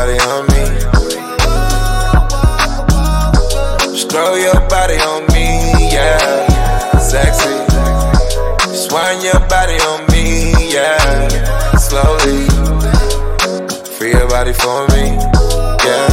body on me. Just throw your body on me, yeah. Sexy. Just wind your body on me, yeah. Slowly. Free your body for me, yeah.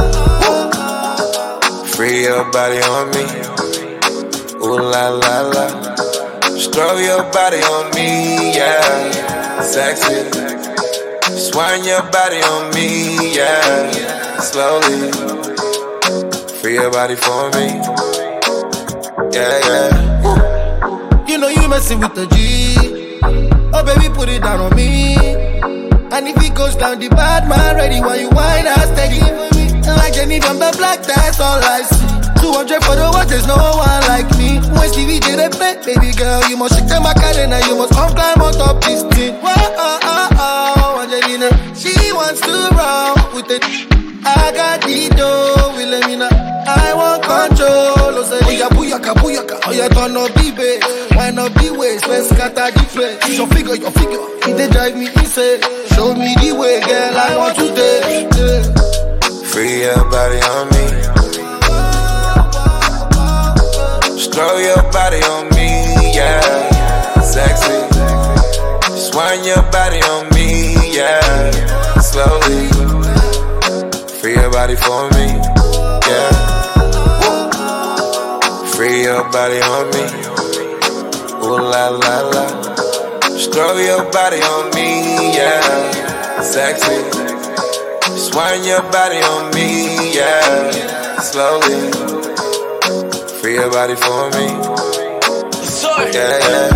Free your body on me. Ooh la la la. Just throw your body on me, yeah. Sexy. Just wind your body on me, yeah. Slowly. Free your body for me, yeah, yeah. You know you messing with the G. Oh baby, put it down on me. And if it goes down, the bad man ready while you whine and steady. Like Jenny from the block, that's all I see. 200 for the watch, there's no one like me. When Stevie J they play, baby girl, you must shake them Macarena, you must come climb on top this thing. Whoa, oh, oh, oh, Angelina, she wants to roll with it. I got the dough, will let me know. I want control. Oh, say, booyaka, booyaka, booyaka. Oh, yeah, turn up the bass. Wind up the waist, let's scatter the place. Your figure, they drive me insane. Show me the way, girl, I want to take. Free your body on me. Just throw your body on me, yeah. Sexy. Just wind your body on me, yeah. Slowly. Free your body for me, yeah. Free your body on me. Ooh la la la. Just throw your body on me, yeah. Sexy. Just wind your body on me, yeah. Slowly. Free your body for me, yeah, yeah.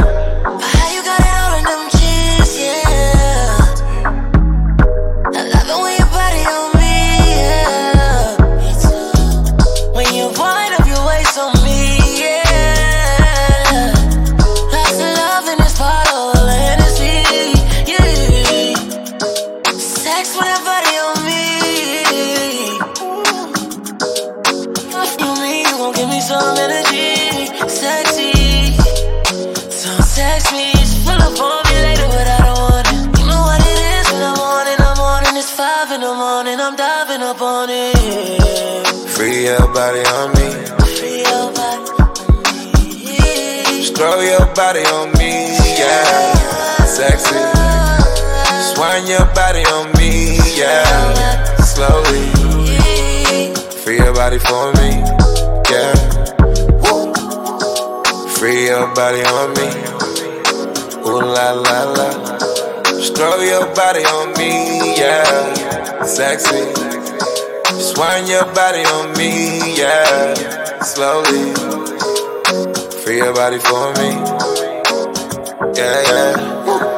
Some energy, sexy. Don't text me, just pull up on me later, but I don't want it. You know what it is when I'm on it. It's 5 in the morning, I'm diving up on it. Free your body on me. Free your body on me. Just throw your body on me, yeah. Sexy. Just wind your body on me, yeah. Slowly. Free your body for me, yeah. Free your body on me. Ooh la la la. Just throw your body on me, yeah. Sexy. Just wind your body on me, yeah. Slowly. Free your body for me, yeah, yeah.